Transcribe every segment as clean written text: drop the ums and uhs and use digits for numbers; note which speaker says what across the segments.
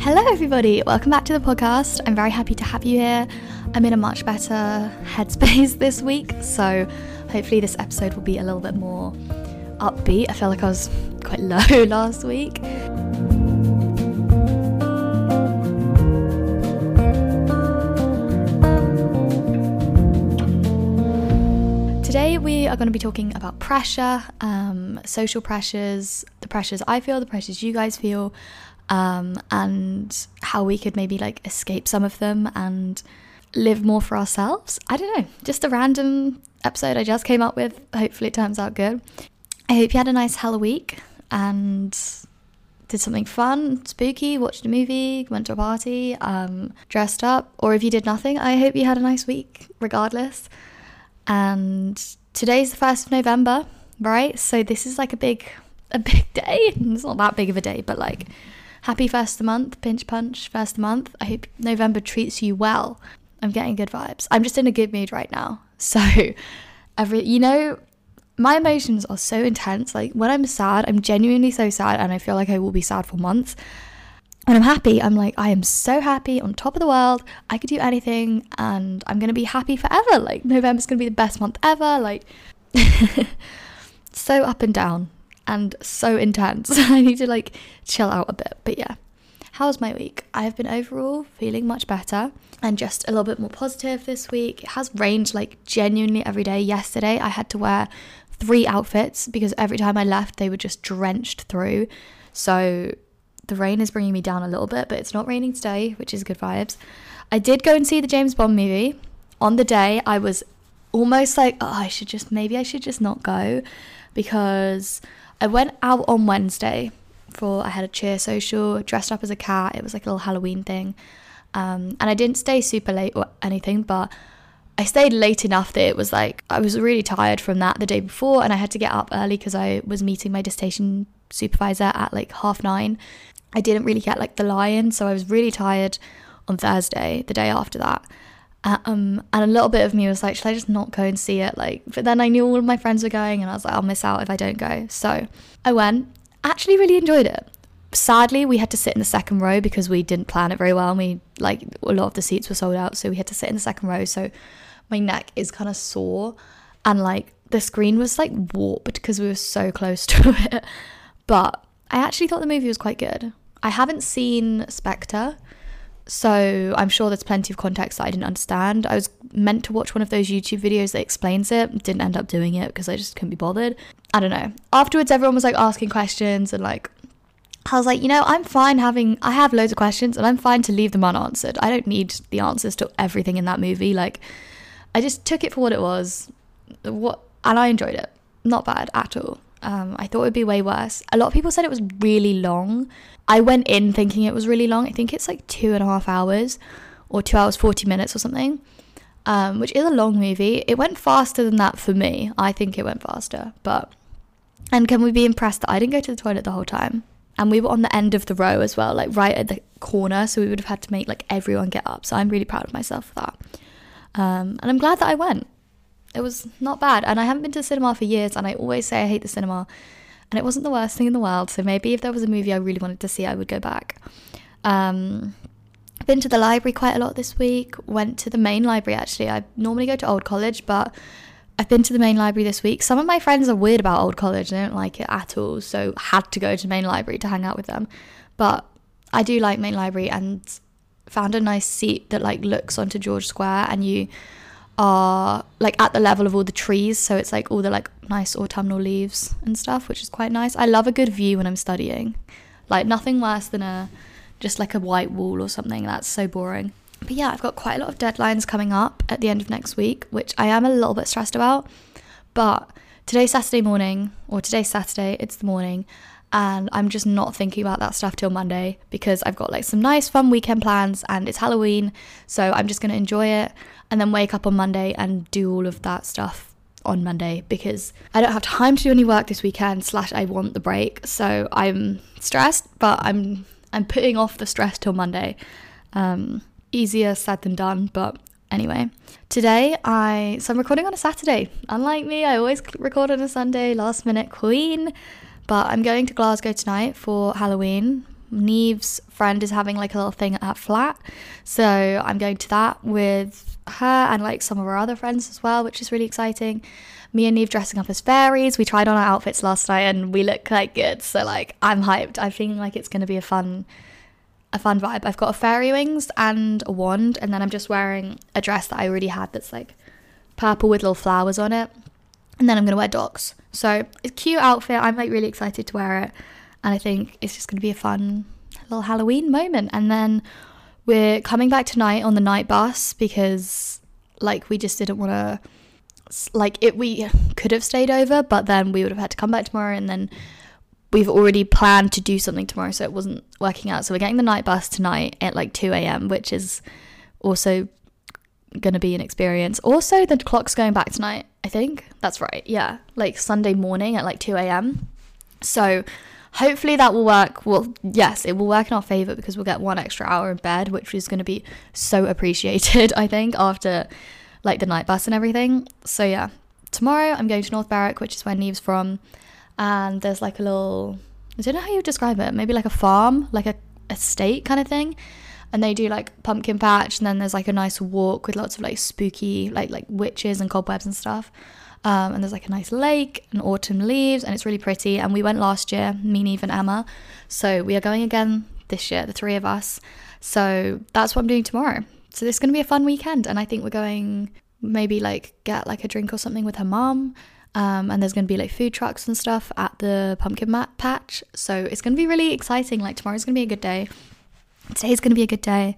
Speaker 1: Hello everybody, welcome back to the podcast. I'm very happy to have you here. I'm in a much better headspace this week, so hopefully this episode will be a little bit more upbeat. I feel like I was quite low last week. Today we are going to be talking about pressure, social pressures, the pressures I feel, the pressures you guys feel, and how we could maybe escape some of them and live more for ourselves. I don't know, just a random episode I just came up with. Hopefully it turns out good. I hope you had a nice Halloween and did something fun, spooky, watched a movie, went to a party, dressed up, or if you did nothing, I hope you had a nice week regardless. And today's the 1st of November, right? So this is a big day. It's not that big of a day, but happy first of the month, pinch punch, first of the month. I hope November treats you well. I'm getting good vibes. I'm just in a good mood right now. So my emotions are so intense. When I'm sad, I'm genuinely so sad, and I feel like I will be sad for months. When I'm happy, I'm I am so happy, on top of the world. I could do anything and I'm going to be happy forever. November's going to be the best month ever. So up and down and so intense. I need to chill out a bit. But yeah, how's my week? I have been overall feeling much better and just a little bit more positive this week. It has rained genuinely every day. Yesterday I had to wear 3 outfits because every time I left they were just drenched through. So the rain is bringing me down a little bit, but it's not raining today, which is good vibes. I did go and see the James Bond movie. On the day, I was almost I should just not go, because I went out on Wednesday I had a cheer social, dressed up as a cat. It was a little Halloween thing. And I didn't stay super late or anything, but I stayed late enough that it was I was really tired from that the day before, and I had to get up early because I was meeting my dissertation supervisor at 9:30. I didn't really get the lie-in, so I was really tired on Thursday, the day after that. And a little bit of me was should I just not go and see it? But then I knew all of my friends were going, and I was I'll miss out if I don't go. So I went, actually really enjoyed it. Sadly, we had to sit in the second row because we didn't plan it very well, and we a lot of the seats were sold out, so we had to sit in the second row. So my neck is kind of sore, and the screen was warped because we were so close to it. But I actually thought the movie was quite good. I haven't seen Spectre, so I'm sure there's plenty of context that I didn't understand. I was meant to watch one of those YouTube videos that explains it. Didn't end up doing it because I just couldn't be bothered. I don't know. Afterwards, everyone was asking questions, and I was I'm fine I have loads of questions, and I'm fine to leave them unanswered. I don't need the answers to everything in that movie. I just took it for what it was. And I enjoyed it. Not bad at all. I thought it would be way worse. A lot of people said it was really long. I went in thinking it was really long. I think it's 2.5 hours or 2 hours 40 minutes or something, which is a long movie. It went faster than that for me. I think it went faster. And can we be impressed that I didn't go to the toilet the whole time? And we were on the end of the row as well, right at the corner, so we would have had to make everyone get up. So I'm really proud of myself for that. And I'm glad that I went. It was not bad, and I haven't been to the cinema for years, and I always say I hate the cinema, and it wasn't the worst thing in the world. So maybe if there was a movie I really wanted to see, I would go back. I've been to the library quite a lot this week. Went to the main library, actually. I normally go to Old College, but I've been to the main library this week. Some of my friends are weird about Old College. They don't like it at all, so had to go to the main library to hang out with them. But I do like main library, and found a nice seat that looks onto George Square, and you are at the level of all the trees, so it's all the nice autumnal leaves and stuff, which is quite nice. I love a good view when I'm studying. Nothing worse than just a white wall or something. That's so boring. But yeah, I've got quite a lot of deadlines coming up at the end of next week, which I am a little bit stressed about. But today's Saturday, it's the morning, and I'm just not thinking about that stuff till Monday, because I've got some nice fun weekend plans, and it's Halloween, so I'm just going to enjoy it and then wake up on Monday and do all of that stuff on Monday, because I don't have time to do any work this weekend, / I want the break. So I'm stressed, but I'm putting off the stress till Monday. Easier said than done, but anyway. Today I'm recording on a Saturday. Unlike me, I always record on a Sunday, last minute queen. But I'm going to Glasgow tonight for Halloween Neve's friend is having like a little thing at her flat, so I'm going to that with her and like some of our other friends as well, which is really exciting. Me and Neve dressing up as fairies. We tried on our outfits last night and we look quite good, so like I'm hyped. I feel like it's going to be a fun vibe. I've got a fairy wings and a wand, and then I'm just wearing a dress that I already had that's like purple with little flowers on it, and then I'm gonna wear docs. So it's a cute outfit. I'm like really excited to wear it, and I think it's just gonna be a fun little Halloween moment. And then we're coming back tonight on the night bus because like we just didn't want to, like, we could have stayed over, but then we would have had to come back tomorrow, and then we've already planned to do something tomorrow, so it wasn't working out. So we're getting the night bus tonight at like 2 a.m, which is also going to be an experience. Also, the clock's going back tonight, I think. That's right, yeah. Like Sunday morning at like 2 a.m. So hopefully that will work. Well, yes, it will work in our favour because we'll get 1 extra hour in bed, which is going to be so appreciated, I think, after like the night bus and everything. So yeah, tomorrow I'm going to North Berwick, which is where Neve's from. And there's like a little, I don't know how you would describe it, maybe like a farm, like a estate kind of thing, and they do like pumpkin patch, and then there's like a nice walk with lots of like spooky like witches and cobwebs and stuff, and there's like a nice lake and autumn leaves, and it's really pretty. And we went last year, me, Neve and Emma, so we are going again this year, the 3 of us. So that's what I'm doing tomorrow. So this is going to be a fun weekend, and I think we're going maybe like get like a drink or something with her mum. And there's going to be like food trucks and stuff at the pumpkin patch. So it's going to be really exciting. Like tomorrow's going to be a good day. Today's going to be a good day.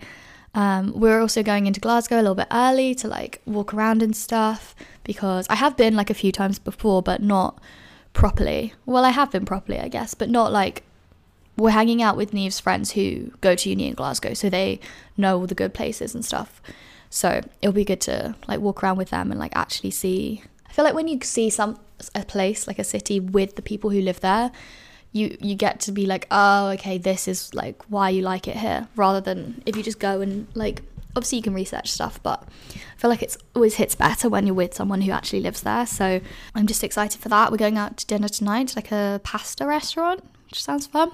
Speaker 1: We're also going into Glasgow a little bit early to like walk around and stuff, because I have been like a few times before, but not properly. Well, I have been properly, I guess, but not like, we're hanging out with Neve's friends who go to uni in Glasgow, so they know all the good places and stuff. So it'll be good to like walk around with them and like actually see. I feel like when you see a place, like a city, with the people who live there, you get to be like, oh, okay, this is like why you like it here, rather than if you just go and like, obviously you can research stuff, but I feel like it's always hits better when you're with someone who actually lives there. So I'm just excited for that. We're going out to dinner tonight, like a pasta restaurant, which sounds fun.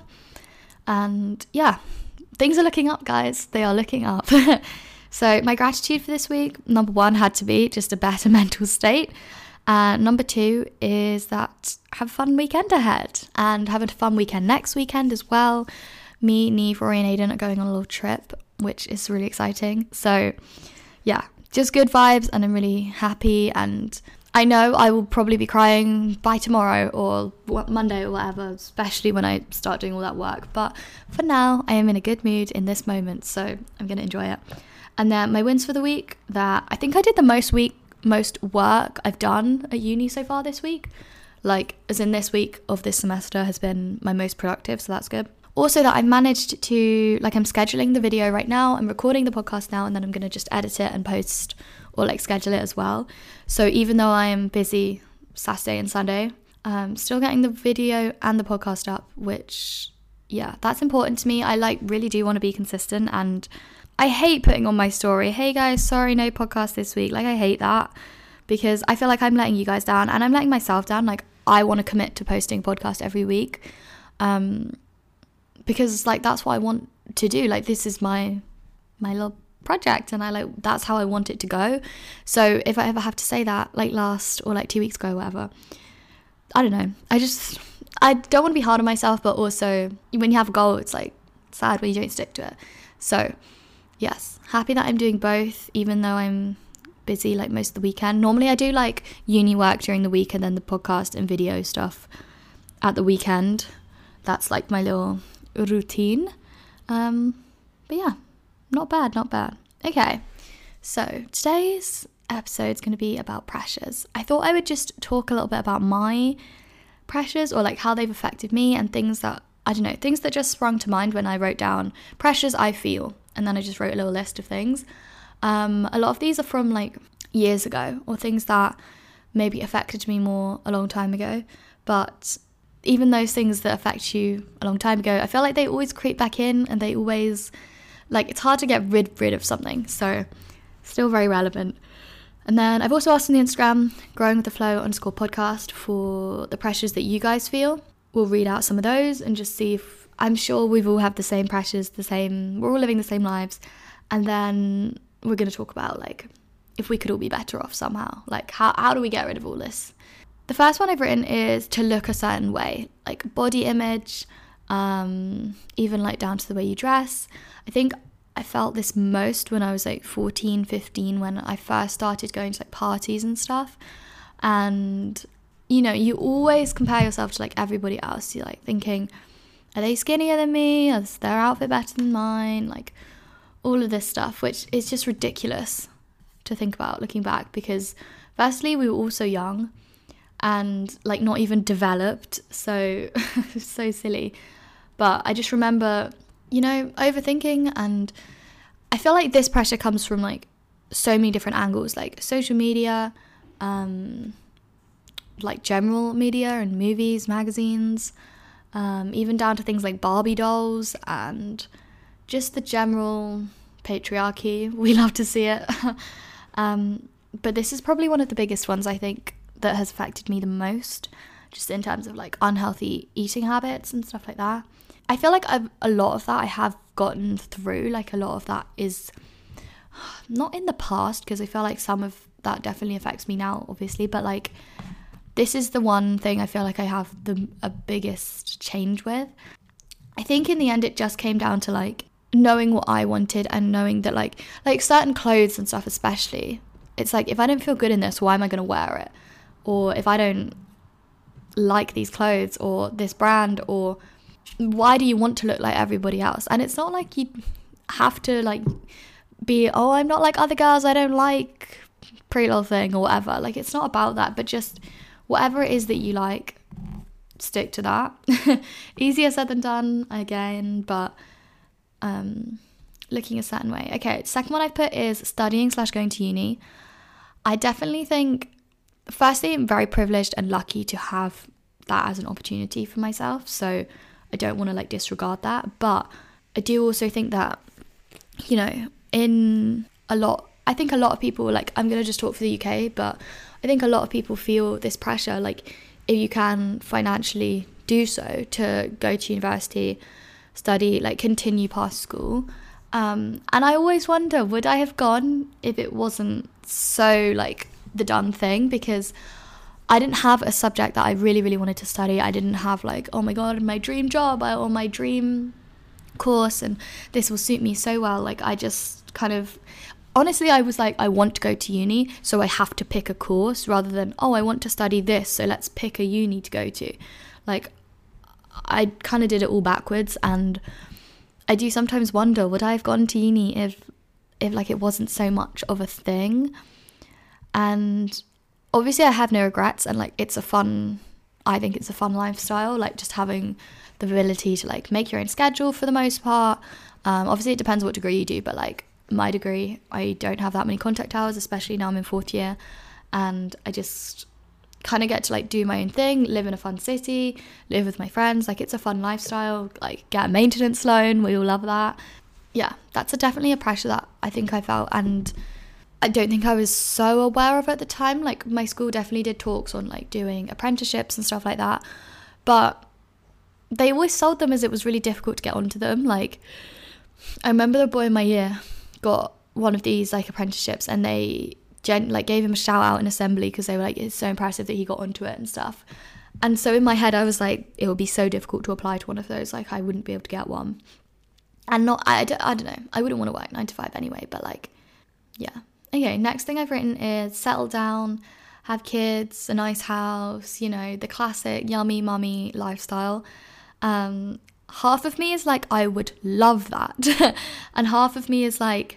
Speaker 1: And yeah, things are looking up, guys. They are looking up. So my gratitude for this week, number 1 had to be just a better mental state. Number 2 is that have a fun weekend ahead, and have a fun weekend next weekend as well. Me, Neve, Rory and Aiden are going on a little trip, which is really exciting. So yeah, just good vibes, and I'm really happy. And I know I will probably be crying by tomorrow or Monday or whatever, especially when I start doing all that work. But for now, I am in a good mood in this moment, so I'm going to enjoy it. And then my wins for the week, that I think I did the most work I've done at uni so far this week, like as in this week of this semester has been my most productive, so that's good. Also that I've managed to, like, I'm scheduling the video right now, I'm recording the podcast now, and then I'm going to just edit it and post or like schedule it as well. So even though I am busy Saturday and Sunday, still getting the video and the podcast up, which yeah, that's important to me. I like really do want to be consistent, and I hate putting on my story, hey guys, sorry, no podcast this week. Like, I hate that, because I feel like I'm letting you guys down, and I'm letting myself down. Like, I want to commit to posting a podcast every week, because like that's what I want to do. Like, this is my little project, and I like, that's how I want it to go. So if I ever have to say that, like last or like 2 weeks ago or whatever, I don't know, I don't want to be hard on myself, but also when you have a goal, it's like sad when you don't stick to it. So yes, happy that I'm doing both, even though I'm busy like most of the weekend. Normally I do like uni work during the week, and then the podcast and video stuff at the weekend. That's like my little routine. But yeah, not bad. Okay, so today's episode is going to be about pressures. I thought I would just talk a little bit about my pressures, or like how they've affected me, and things that, I don't know, things that just sprung to mind when I wrote down pressures I feel. And then I just wrote a little list of things. A lot of these are from like years ago, or things that maybe affected me more a long time ago. But even those things that affect you a long time ago, I feel like they always creep back in, and they always, like, it's hard to get rid of something. So still very relevant. And then I've also asked on the Instagram, growingwiththeflow_podcast, for the pressures that you guys feel. We'll read out some of those and just see if I'm sure we've all had the same pressures, we're all living the same lives. And then we're going to talk about like if we could all be better off somehow. Like how do we get rid of all this? The first one I've written is to look a certain way, like body image, even like down to the way you dress. I think I felt this most when I was like 14, 15, when I first started going to like parties and stuff. And, you know, you always compare yourself to like everybody else. You're like thinking, are they skinnier than me? Is their outfit better than mine? Like all of this stuff, which is just ridiculous to think about looking back, because firstly, we were all so young and like not even developed. So, so silly. But I just remember, you know, overthinking, and I feel like this pressure comes from like so many different angles, like social media, like general media and movies, magazines, even down to things like Barbie dolls and just the general patriarchy. We love to see it. But this is probably one of the biggest ones, I think, that has affected me the most, just in terms of like unhealthy eating habits and stuff like that. I feel like a lot of that I have gotten through. Like a lot of that is not in the past, because I feel like some of that definitely affects me now, obviously, but like this is the one thing I feel like I have a biggest change with. I think in the end it just came down to like knowing what I wanted, and knowing that like certain clothes and stuff especially, it's like if I don't feel good in this, why am I going to wear it? Or if I don't like these clothes or this brand, or why do you want to look like everybody else? And it's not like you have to like be, oh, I'm not like other girls, I don't like Pretty Little Thing or whatever. Like it's not about that, but just whatever it is that you like, stick to that. Easier said than done again, but looking a certain way. Okay, second one I've put is studying/going to uni. I definitely think, firstly, I'm very privileged and lucky to have that as an opportunity for myself, so I don't want to like disregard that. But I do also think that, you know, I think a lot of people, like, I'm going to just talk for the UK, but I think a lot of people feel this pressure, like, if you can financially do so, to go to university, study, like, continue past school. And I always wonder, would I have gone if it wasn't so, like, the done thing? Because I didn't have a subject that I really, really wanted to study. I didn't have, like, oh my God, my dream job or my dream course, and this will suit me so well. Like, I just kind of, honestly, I was like, I want to go to uni, so I have to pick a course, rather than, oh, I want to study this, so let's pick a uni to go to. Like, I kind of did it all backwards, and I do sometimes wonder, would I have gone to uni if like it wasn't so much of a thing? And obviously I have no regrets, and like I think it's a fun lifestyle, like just having the ability to like make your own schedule for the most part. Obviously it depends what degree you do, but like my degree, I don't have that many contact hours, especially now I'm in fourth year, and I just kind of get to like do my own thing, live in a fun city, live with my friends. Like, it's a fun lifestyle, like get a maintenance loan, we all love that. Yeah, that's definitely a pressure that I think I felt, and I don't think I was so aware of at the time. Like, my school definitely did talks on like doing apprenticeships and stuff like that, but they always sold them as it was really difficult to get onto them. Like, I remember the boy in my year got one of these like apprenticeships, and they gave him a shout out in assembly, because they were like, it's so impressive that he got onto it and stuff. And so in my head I was like, it would be so difficult to apply to one of those, like I wouldn't be able to get one. And I don't know, I wouldn't want to work 9 to 5 anyway, but like, yeah. Okay, next thing I've written is settle down, have kids, a nice house, you know, the classic yummy mummy lifestyle. Half of me is like, I would love that. And half of me is like,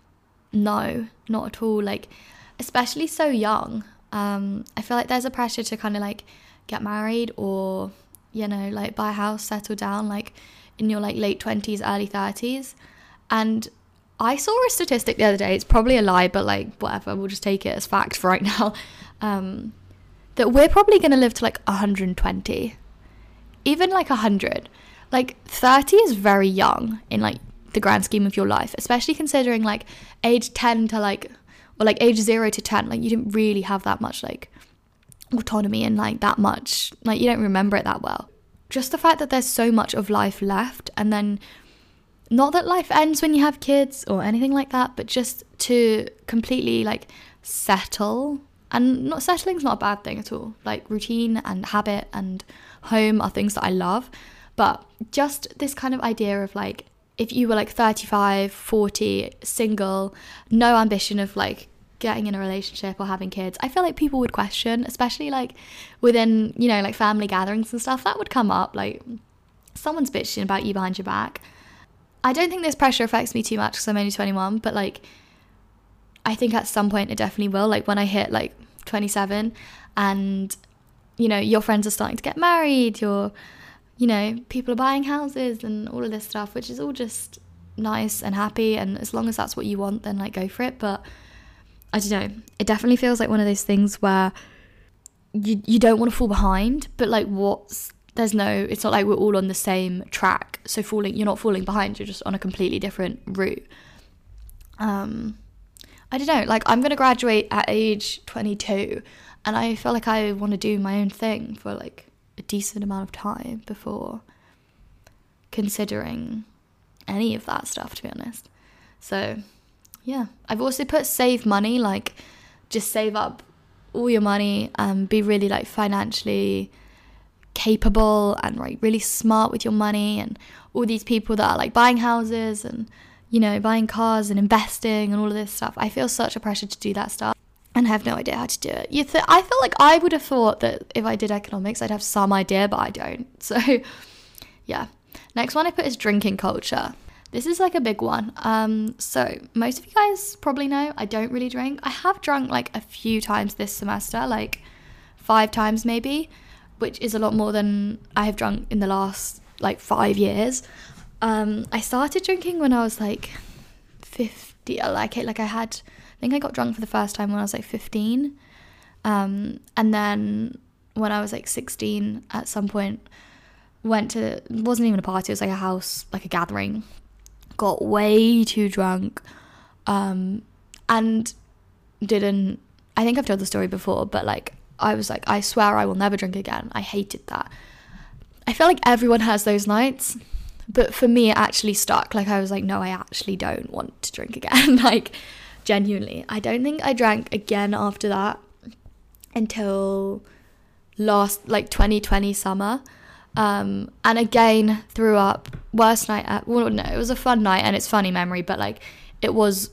Speaker 1: no, not at all. Like, especially so young. I feel like there's a pressure to kind of like get married, or, you know, like buy a house, settle down, like in your like late 20s, early 30s. And I saw a statistic the other day, it's probably a lie, but like whatever, we'll just take it as fact for right now, that we're probably going to live to like 120, even like 100. Like 30 is very young in like the grand scheme of your life, especially considering like age 10 to like, or like age 0 to 10, like you didn't really have that much like autonomy, and like that much, like you don't remember it that well. just the fact that there's so much of life left, and then not that life ends when you have kids or anything like that, but just to completely like settle. And not settling's not a bad thing at all. Like routine and habit and home are things that I love, but just this kind of idea of like, if you were like 35, 40, single, no ambition of like getting in a relationship or having kids, I feel like people would question, especially like within, you know, like family gatherings and stuff, that would come up, like someone's bitching about you behind your back. I don't think this pressure affects me too much because I'm only 21, but like I think at some point it definitely will, like when I hit like 27 and, you know, your friends are starting to get married, you know, people are buying houses and all of this stuff, which is all just nice and happy, and as long as that's what you want, then like go for it. But I don't know, it definitely feels like one of those things where you don't want to fall behind, but like it's not like we're all on the same track, so you're not falling behind, you're just on a completely different route. I don't know, like I'm going to graduate at age 22 and I feel like I want to do my own thing for like a decent amount of time before considering any of that stuff, to be honest. So yeah, I've also put save money, like just save up all your money and be really like financially capable and like really smart with your money. And all these people that are like buying houses and, you know, buying cars and investing and all of this stuff, I feel such a pressure to do that stuff and have no idea how to do it. I feel like I would have thought that if I did economics I'd have some idea, but I don't. So yeah, next one I put is drinking culture. This is like a big one. So most of you guys probably know I don't really drink. I have drunk like a few times this semester, like 5 times maybe, which is a lot more than I have drunk in the last like 5 years. I started drinking when I was like 50. I think I got drunk for the first time when I was like 15. And then when I was like 16, at some point, it wasn't even a party, it was like a house, like a gathering. Got way too drunk. And didn't, I think I've told the story before, but like, I was like, I swear I will never drink again. I hated that. I feel like everyone has those nights, but for me it actually stuck. Like I was like, no, I actually don't want to drink again. Like genuinely, I don't think I drank again after that until last like 2020 summer. And again threw up. Worst night it was a fun night and it's funny memory, but like it was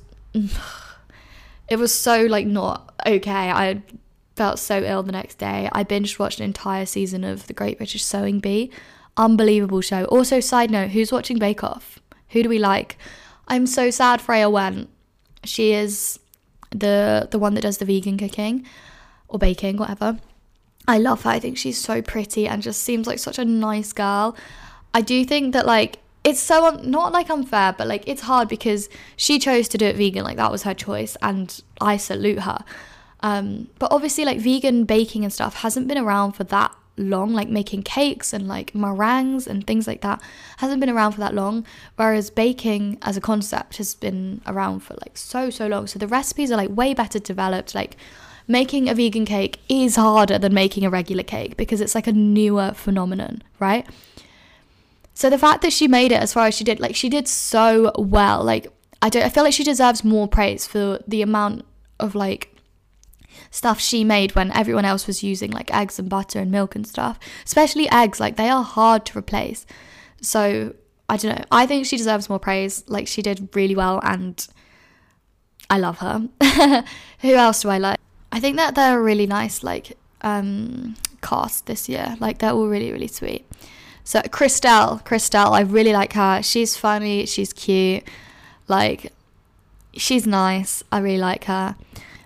Speaker 1: so like not okay. I felt so ill the next day. I binge watched an entire season of The Great British Sewing Bee. Unbelievable show. Also, side note, who's watching Bake Off? Who do we like? I'm so sad Freya went. She is the one that does the vegan cooking or baking, whatever. I love her. I think she's so pretty and just seems like such a nice girl. I do think that like it's so not like unfair, but like it's hard because she chose to do it vegan. Like that was her choice and I salute her. But obviously like vegan baking and stuff hasn't been around for that long, like making cakes and like meringues and things like that hasn't been around for that long, whereas baking as a concept has been around for like so long. So the recipes are like way better developed. Like making a vegan cake is harder than making a regular cake because it's like a newer phenomenon, right? So the fact that she made it as far as she did, like she did so well. Like I feel like she deserves more praise for the amount of like stuff she made when everyone else was using like eggs and butter and milk and stuff, especially eggs. Like they are hard to replace. So I don't know, I think she deserves more praise. Like she did really well and I love her. Who else do I like? I think that they're a really nice like cast this year. Like they're all really, really sweet. So Christelle, I really like her. She's funny, she's cute, like she's nice. I really like her.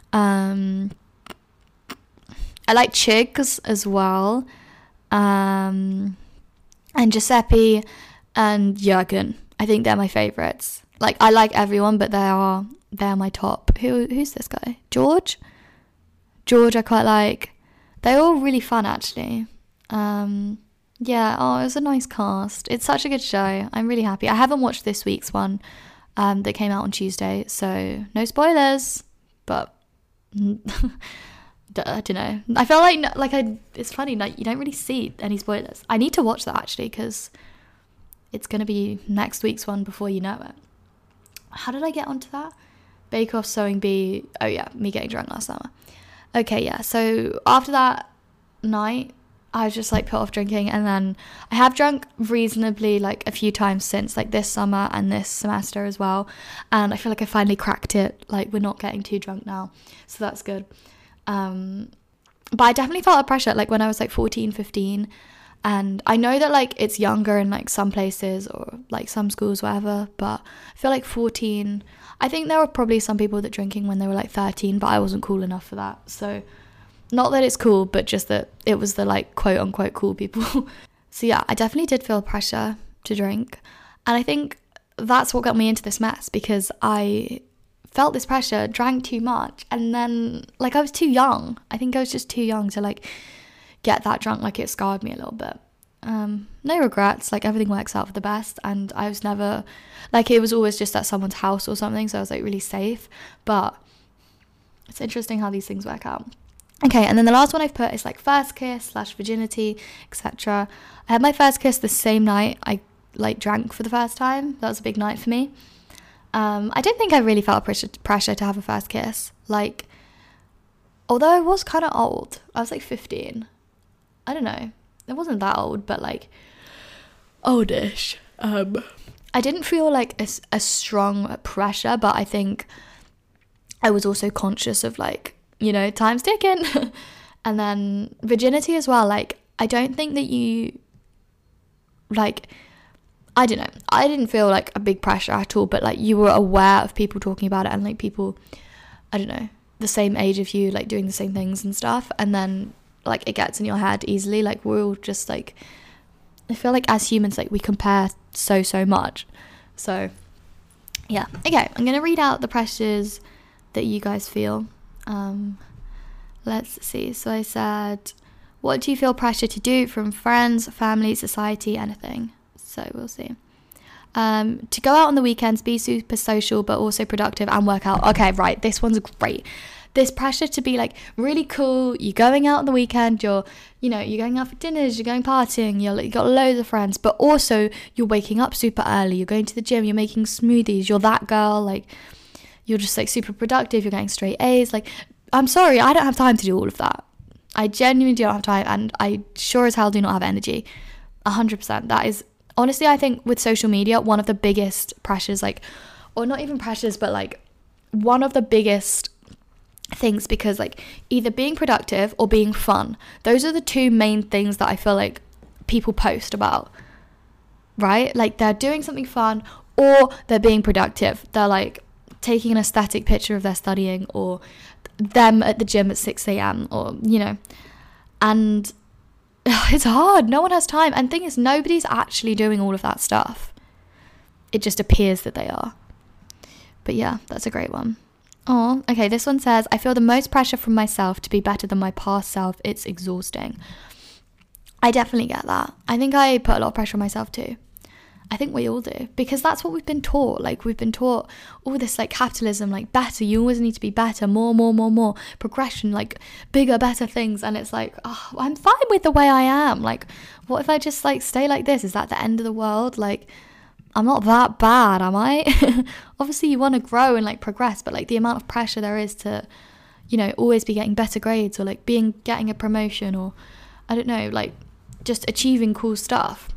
Speaker 1: I like Chigs as well, and Giuseppe and Jürgen. I think they're my favourites. Like I like everyone, but they're my top. Who's this guy? George I quite like. They're all really fun actually. Yeah, it was a nice cast. It's such a good show. I'm really happy. I haven't watched this week's one that came out on Tuesday, so no spoilers, but I don't know. I feel it's funny, like you don't really see any spoilers. I need to watch that actually because it's going to be next week's one before you know it. How did I get onto that? Bake Off, Sewing Bee. Oh yeah, me getting drunk last summer. Okay, yeah. So after that night, I was just like put off drinking, and then I have drunk reasonably like a few times since, like this summer and this semester as well. And I feel like I finally cracked it. Like we're not getting too drunk now, so that's good. But I definitely felt a pressure like when I was like 14, 15. And I know that like it's younger in like some places or like some schools, whatever, but I feel like 14, I think there were probably some people that drinking when they were like 13, but I wasn't cool enough for that. So not that it's cool, but just that it was the like quote unquote cool people. So yeah, I definitely did feel pressure to drink. And I think that's what got me into this mess, because I felt this pressure, drank too much, and then like I was too young. I think I was just too young to like get that drunk. Like it scarred me a little bit. No regrets, like everything works out for the best, and I was never like, it was always just at someone's house or something, so I was like really safe. But it's interesting how these things work out. Okay, and then the last one I've put is like first kiss / virginity, etc. I had my first kiss the same night I like drank for the first time. That was a big night for me. I don't think I really felt pressure to have a first kiss. Like, although I was kind of old, I was like 15. I don't know. It wasn't that old, but like oldish. I didn't feel like a strong pressure, but I think I was also conscious of like, you know, time's ticking. And then virginity as well. Like, I don't think that you like, I don't know, I didn't feel like a big pressure at all, but like you were aware of people talking about it and like people, I don't know, the same age of you, like doing the same things and stuff, and then like it gets in your head easily. Like we're all just like, I feel like as humans, like we compare so much. So yeah, okay, I'm gonna read out the pressures that you guys feel. Let's see. So I said, what do you feel pressure to do from friends, family, society, anything? So we'll see. To go out on the weekends, be super social but also productive and work out. Okay, right, this one's great. This pressure to be like really cool. You're going out on the weekend, you're going out for dinners, you're going partying, you got loads of friends, but also you're waking up super early, you're going to the gym, you're making smoothies, you're that girl, like you're just like super productive, you're getting straight A's. Like, I'm sorry, I don't have time to do all of that. I genuinely don't have time, and I sure as hell do not have energy. 100%. That is honestly, I think with social media, one of the biggest pressures, like, or not even pressures, but like one of the biggest things, because like either being productive or being fun, those are the two main things that I feel like people post about, right? Like they're doing something fun or they're being productive. They're like taking an aesthetic picture of their studying or them at the gym at 6 a.m. or, you know, and it's hard. No one has time. And the thing is, nobody's actually doing all of that stuff. It just appears that they are. But yeah, that's a great one. Oh, okay. This one says, I feel the most pressure from myself to be better than my past self. It's exhausting. I definitely get that. I think I put a lot of pressure on myself too. I think we all do, because that's what we've been taught. Like we've been taught all this like capitalism, like better, you always need to be better, more, progression, like bigger, better things. And it's like, oh, I'm fine with the way I am. Like, what if I just like stay like this? Is that the end of the world? Like, I'm not that bad, am I? Obviously you want to grow and like progress, but like the amount of pressure there is to, you know, always be getting better grades or like getting a promotion or I don't know, like just achieving cool stuff.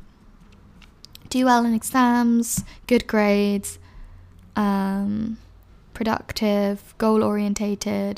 Speaker 1: Do well in exams, good grades, productive, goal-orientated.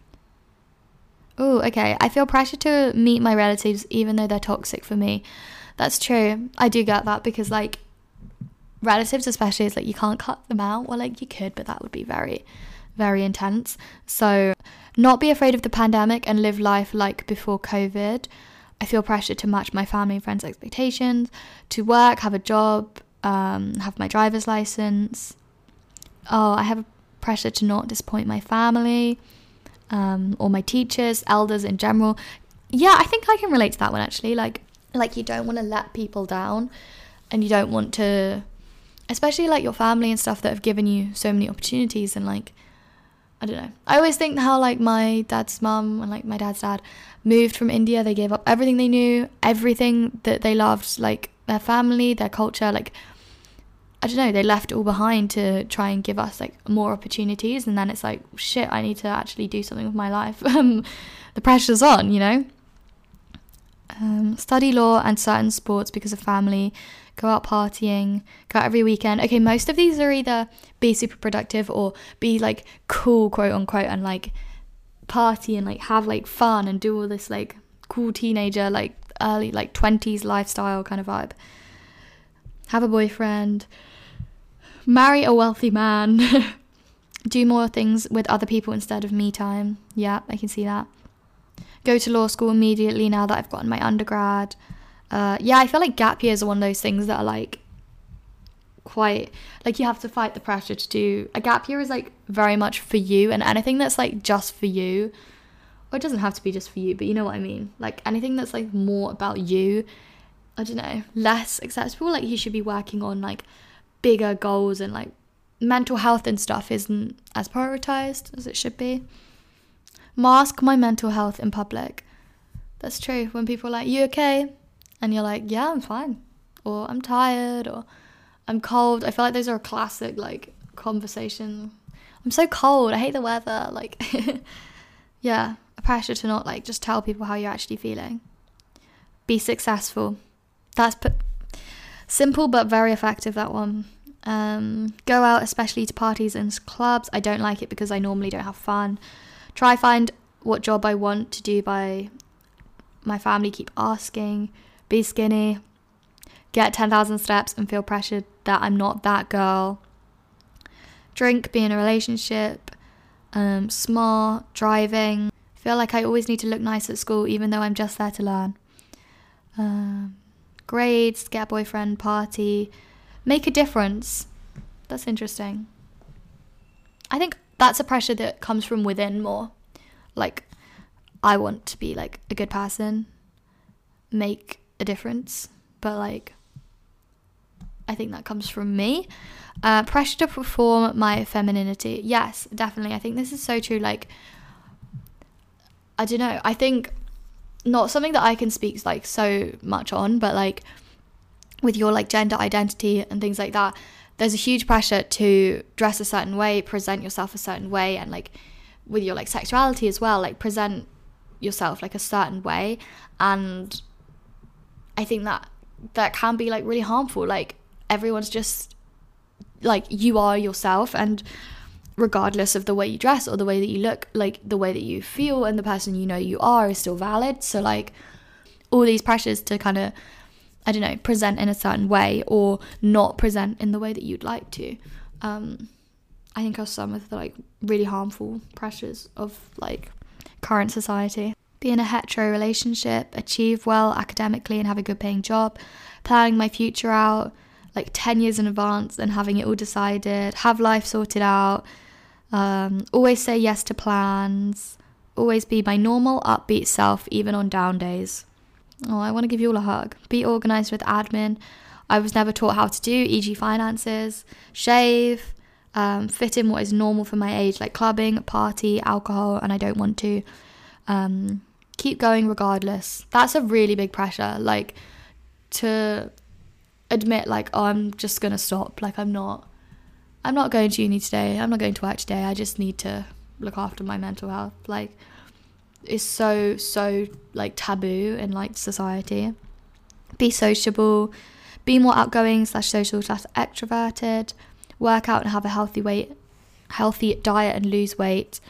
Speaker 1: Oh, okay. I feel pressure to meet my relatives even though they're toxic for me. That's true. I do get that, because like relatives especially, is like you can't cut them out. Well, like you could, but that would be very, very intense. So not be afraid of the pandemic and live life like before COVID. I feel pressure to match my family and friends' expectations, to work, have a job, have my driver's license. Oh, I have pressure to not disappoint my family, or my teachers, elders in general. Yeah, I think I can relate to that one actually. Like you don't want to let people down, and you don't want to, especially like your family and stuff that have given you so many opportunities, and like, I don't know. I always think how like my dad's mum and like my dad's dad moved from India. They gave up everything they knew, everything that they loved, like their family, their culture, like I don't know, they left it all behind to try and give us like more opportunities. And then it's like, shit, I need to actually do something with my life. The pressure's on, you know. Study law and certain sports because of family. Go out partying, go out every weekend. Okay, most of these are either be super productive or be like cool, quote unquote, and like party and like have like fun and do all this like cool teenager, like early like 20s lifestyle kind of vibe. Have a boyfriend, marry a wealthy man, do more things with other people instead of me time. Yeah, I can see that. Go to law school immediately now that I've gotten my undergrad. Yeah, I feel like gap years are one of those things that are like quite like you have to fight the pressure to do. A gap year is like very much for you, and anything that's like just for you, or it doesn't have to be just for you, but you know what I mean, like anything that's like more about you, I don't know, less acceptable. Like you should be working on like bigger goals, and like mental health and stuff isn't as prioritized as it should be. Mask my mental health in public. That's true. When people are like, you okay? And you're like, yeah, I'm fine. Or I'm tired, or I'm cold. I feel like those are a classic like conversation. I'm so cold, I hate the weather. Like yeah, a pressure to not like just tell people how you're actually feeling. Be successful. That's simple but very effective, that one. Go out, especially to parties and clubs. I don't like it because I normally don't have fun. Try find what job I want to do by my family keep asking. Be skinny. Get 10,000 steps and feel pressured that I'm not that girl. Drink, be in a relationship. Smart, driving. Feel like I always need to look nice at school even though I'm just there to learn. Grades, get a boyfriend, party. Make a difference. That's interesting. I think that's a pressure that comes from within more. Like, I want to be like a good person, make a difference, but like I think that comes from me. Pressure to perform my femininity. Yes, definitely. I think this is so true. Like, I don't know, I think not something that I can speak like so much on, but like with your like gender identity and things like that, there's a huge pressure to dress a certain way, present yourself a certain way, and like with your like sexuality as well, like present yourself like a certain way. And I think that can be like really harmful. Like everyone's just like, you are yourself, and regardless of the way you dress or the way that you look, like the way that you feel and the person you know you are is still valid. So like all these pressures to kind of, I don't know, present in a certain way or not present in the way that you'd like to, I think are some of the like really harmful pressures of like current society. Be in a hetero relationship, achieve well academically and have a good paying job, planning my future out like 10 years in advance and having it all decided, have life sorted out, always say yes to plans, always be my normal upbeat self even on down days. Oh, I want to give you all a hug. Be organised with admin. I was never taught how to do, e.g. finances. Shave. Fit in what is normal for my age, like clubbing, party, alcohol, and I don't want to. Keep going regardless. That's a really big pressure. Like to admit like, oh, I'm just going to stop. Like I'm not going to uni today. I'm not going to work today. I just need to look after my mental health. Like, is so like taboo in like society. Be sociable, be more outgoing / social / extroverted, work out and have a healthy diet and lose weight,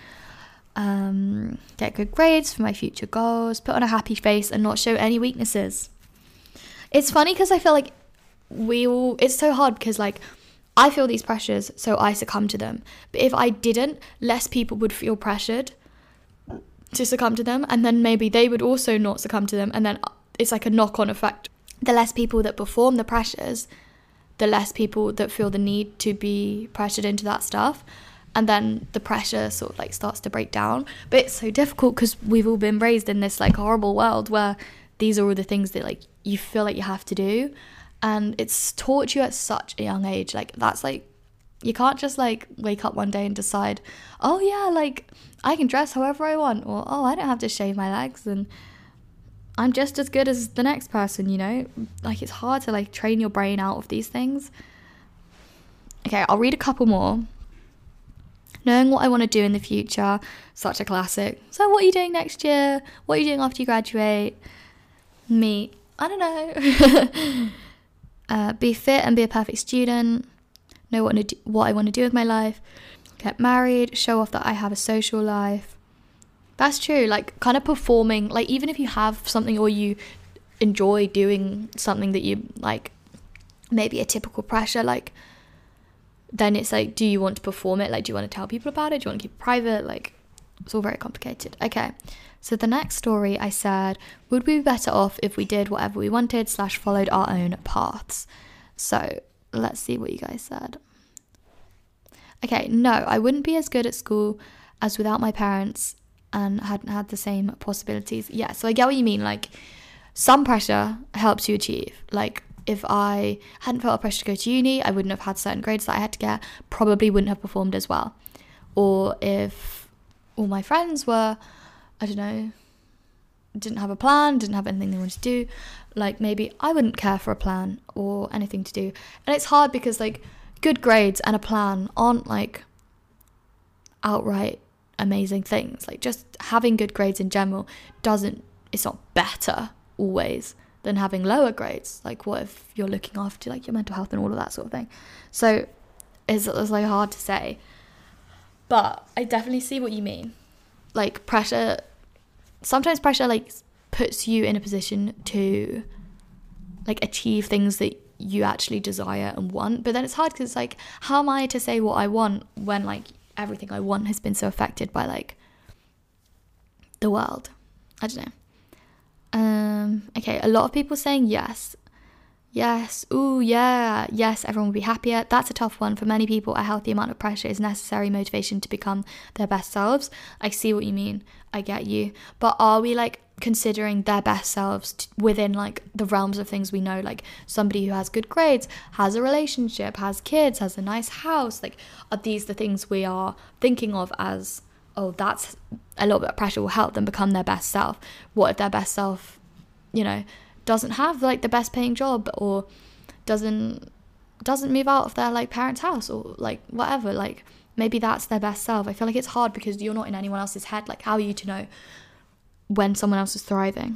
Speaker 1: get good grades for my future goals, put on a happy face and not show any weaknesses. It's funny because I feel like it's so hard because like I feel these pressures, so I succumb to them, but if I didn't, less people would feel pressured to succumb to them, and then maybe they would also not succumb to them, and then it's like a knock-on effect. The less people that perform the pressures, the less people that feel the need to be pressured into that stuff, and then the pressure sort of like starts to break down. But it's so difficult because we've all been raised in this like horrible world where these are all the things that like you feel like you have to do, and it's taught you at such a young age. Like that's like You can't just like wake up one day and decide, oh yeah, like I can dress however I want, or oh, I don't have to shave my legs and I'm just as good as the next person, you know? Like, it's hard to like train your brain out of these things. Okay, I'll read a couple more. Knowing what I want to do in the future, such a classic. So what are you doing next year? What are you doing after you graduate? Me, I don't know. Be fit and be a perfect student. Know what I want to do with my life. Get married, show off that I have a social life. That's true, like kind of performing, like even if you have something or you enjoy doing something that you like, maybe a typical pressure, like then it's like, do you want to perform it? Like, do you want to tell people about it? Do you want to keep it private? Like, it's all very complicated. Okay, so the next story I said, would we be better off if we did whatever we wanted / followed our own paths? So let's see what you guys said. Okay, no, I wouldn't be as good at school as without my parents and hadn't had the same possibilities. Yeah, so I get what you mean. Like, some pressure helps you achieve. Like, if I hadn't felt a pressure to go to uni, I wouldn't have had certain grades that I had to get, probably wouldn't have performed as well. Or if all my friends were, I don't know, didn't have a plan, didn't have anything they wanted to do, like maybe I wouldn't care for a plan or anything to do. And it's hard because like good grades and a plan aren't like outright amazing things. Like, just having good grades in general it's not better always than having lower grades. Like, what if you're looking after like your mental health and all of that sort of thing? So it's like hard to say, but I definitely see what you mean. Like, sometimes pressure like puts you in a position to like achieve things that you actually desire and want, but then it's hard because it's like, how am I to say what I want when like everything I want has been so affected by like the world? I don't know. Okay, a lot of people saying yes, ooh yeah, yes, everyone will be happier. That's a tough one. For many people, a healthy amount of pressure is necessary motivation to become their best selves. I see what you mean, I get you, but are we like considering their best selves within like the realms of things we know? Like, somebody who has good grades, has a relationship, has kids, has a nice house, like, are these the things we are thinking of as, oh, that's a little bit of pressure will help them become their best self? What if their best self, you know, doesn't have like the best paying job, or doesn't move out of their like parents' house, or like whatever? Like, maybe that's their best self. I feel like it's hard because you're not in anyone else's head. Like, how are you to know when someone else is thriving?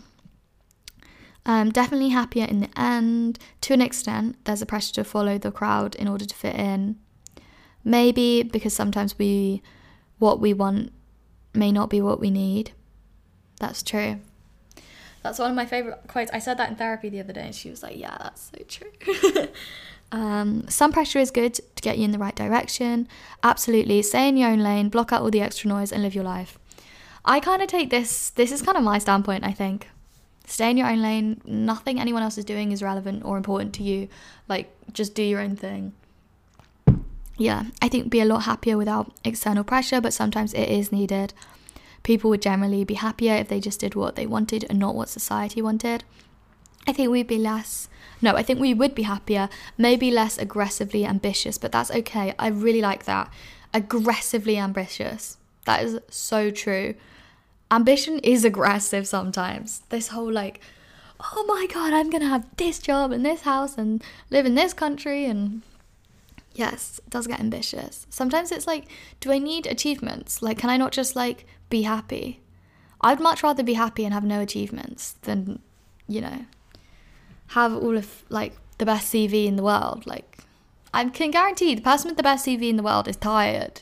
Speaker 1: Definitely happier in the end. To an extent, there's a pressure to follow the crowd in order to fit in. Maybe because sometimes what we want may not be what we need. That's true. That's one of my favorite quotes. I said that in therapy the other day and she was like, yeah, that's so true. Some pressure is good to get you in the right direction. Absolutely. Stay in your own lane, block out all the extra noise and live your life. I kind of take this is kind of my standpoint, I think. Stay in your own lane. Nothing anyone else is doing is relevant or important to you. Like, just do your own thing. Yeah, I think be a lot happier without external pressure, but sometimes it is needed. People would generally be happier if they just did what they wanted and not what society wanted. I think we would be happier, maybe less aggressively ambitious, but that's okay. I really like that. Aggressively ambitious. That is so true. Ambition is aggressive sometimes. This whole like, oh my God, I'm going to have this job and this house and live in this country. And yes, it does get ambitious. Sometimes it's like, do I need achievements? Like, can I not just like be happy? I'd much rather be happy and have no achievements than, you know, have all of like the best CV in the world. Like, I can guarantee the person with the best CV in the world is tired.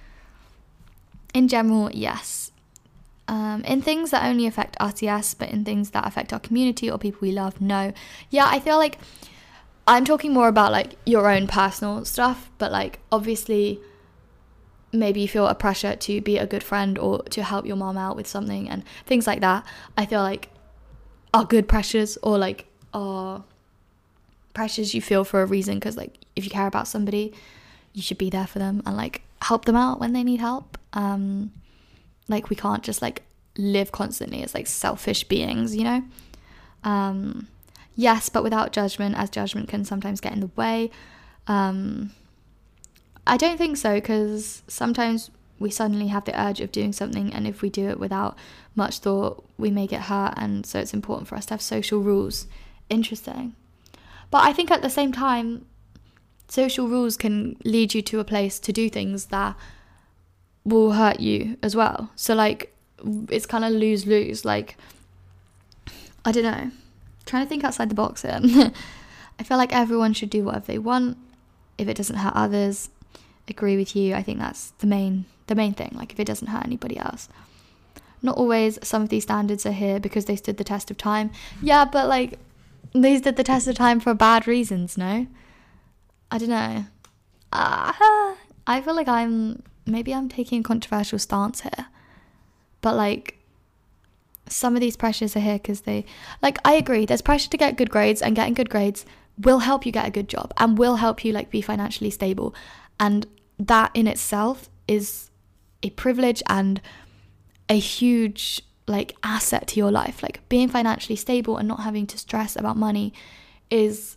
Speaker 1: In general, yes. In things that only affect us, yes, but in things that affect our community or people we love, no. Yeah, I feel like I'm talking more about like your own personal stuff, but like obviously maybe you feel a pressure to be a good friend or to help your mom out with something and things like that. I feel like are good pressures, or like are pressures you feel for a reason, because like if you care about somebody, you should be there for them and like help them out when they need help. Like, we can't just like live constantly as like selfish beings, you know? Yes, but without judgment, as judgment can sometimes get in the way. I don't think so, because sometimes we suddenly have the urge of doing something, and if we do it without much thought, we may get hurt, and so it's important for us to have social rules. Interesting. But I think at the same time, social rules can lead you to a place to do things that will hurt you as well. So like, it's kind of lose-lose. Like, I don't know. I'm trying to think outside the box here. I feel like everyone should do whatever they want if it doesn't hurt others. Agree with you. I think that's the main thing. Like, if it doesn't hurt anybody else. Not always. Some of these standards are here because they stood the test of time. Yeah, but like, they stood the test of time for bad reasons, no? I don't know. I feel like I'm taking a controversial stance here. But like, some of these pressures are here because they, like, I agree, there's pressure to get good grades, and getting good grades will help you get a good job and will help you like be financially stable. And that in itself is a privilege and a huge like asset to your life. Like, being financially stable and not having to stress about money is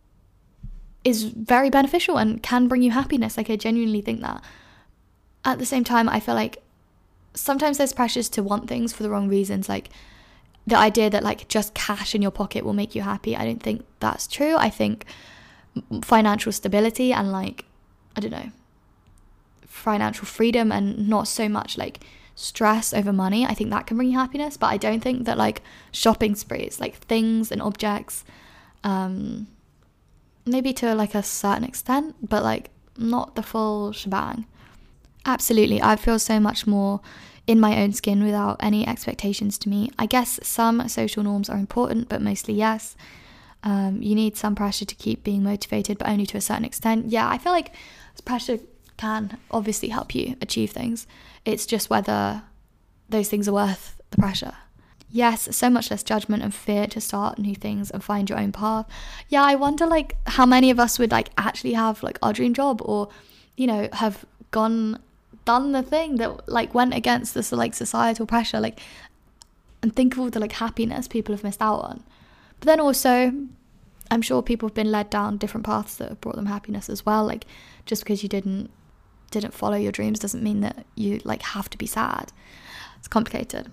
Speaker 1: very beneficial and can bring you happiness. Like, I genuinely think that. At the same time, I feel like sometimes there's pressures to want things for the wrong reasons. Like, the idea that like just cash in your pocket will make you happy, I don't think that's true. I think financial stability and like, I don't know, financial freedom and not so much like stress over money, I think that can bring you happiness. But I don't think that like shopping sprees, like things and objects, maybe to like a certain extent, but like not the full shebang. Absolutely, I feel so much more in my own skin without any expectations to me. I guess some social norms are important, but mostly yes. You need some pressure to keep being motivated, but only to a certain extent. Yeah, I feel like pressure can obviously help you achieve things. It's just whether those things are worth the pressure. Yes, so much less judgment and fear to start new things and find your own path. Yeah, I wonder like how many of us would like actually have like our dream job, or, you know, have done the thing that like went against this like societal pressure, like, and think of all the like happiness people have missed out on. But then also, I'm sure people have been led down different paths that have brought them happiness as well. Like, just because you didn't follow your dreams doesn't mean that you like have to be sad. It's complicated.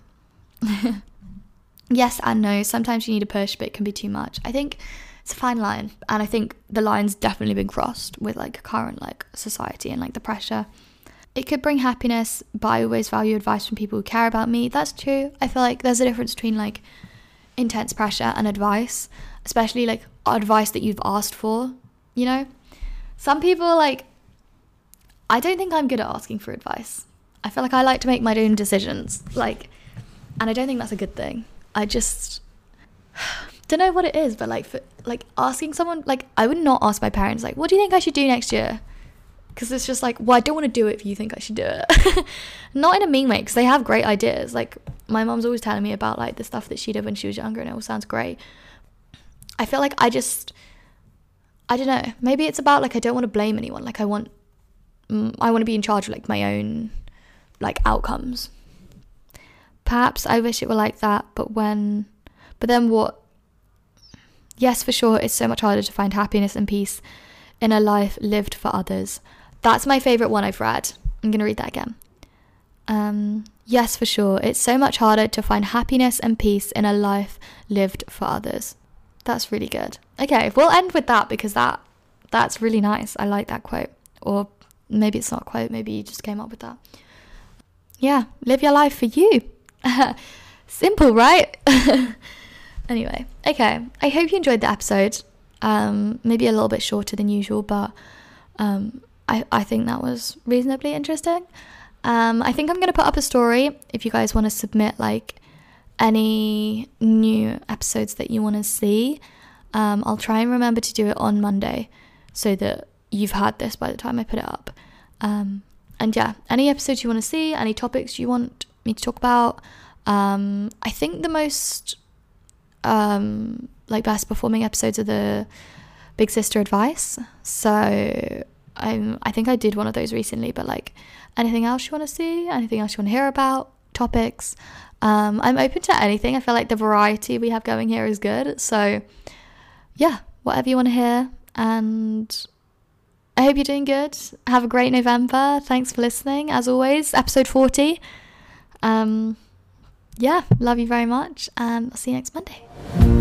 Speaker 1: Yes and no. Sometimes you need a push, but it can be too much. I think it's a fine line, and I think the line's definitely been crossed with like current like society and like the pressure. It could bring happiness, but I always value advice from people who care about me. That's true. I feel like there's a difference between like intense pressure and advice, especially like advice that you've asked for, you know? Some people like, I don't think I'm good at asking for advice. I feel like I like to make my own decisions, like, and I don't think that's a good thing. I just don't know what it is, but like, for like asking someone, like, I would not ask my parents like, what do you think I should do next year? Because it's just like, well, I don't want to do it if you think I should do it. Not in a mean way, because they have great ideas. Like, my mom's always telling me about like the stuff that she did when she was younger, and it all sounds great. I feel like I don't know, maybe it's about like, I don't want to blame anyone. Like, I want to be in charge of like my own like outcomes. Perhaps I wish it were like that, but then what? Yes, for sure, it's so much harder to find happiness and peace in a life lived for others. That's my favourite one I've read. I'm going to read that again. Yes, for sure, it's so much harder to find happiness and peace in a life lived for others. That's really good. Okay, we'll end with that, because that's really nice. I like that quote. Or maybe it's not a quote, maybe you just came up with that. Yeah, live your life for you. Simple, right? Anyway, okay, I hope you enjoyed the episode. Maybe a little bit shorter than usual, but I think that was reasonably interesting. I think I'm going to put up a story if you guys want to submit like any new episodes that you want to see. I'll try and remember to do it on Monday so that you've had this by the time I put it up. And yeah, any episodes you want to see, any topics you want me to talk about. I think the most like best performing episodes are the Big Sister advice. So I think I did one of those recently, but like anything else you want to see, anything else you want to hear about, topics, I'm open to anything. I feel like the variety we have going here is good. So yeah, whatever you want to hear. And I hope you're doing good. Have a great November. Thanks for listening. As always, episode 40. Yeah, love you very much, and I'll see you next Monday.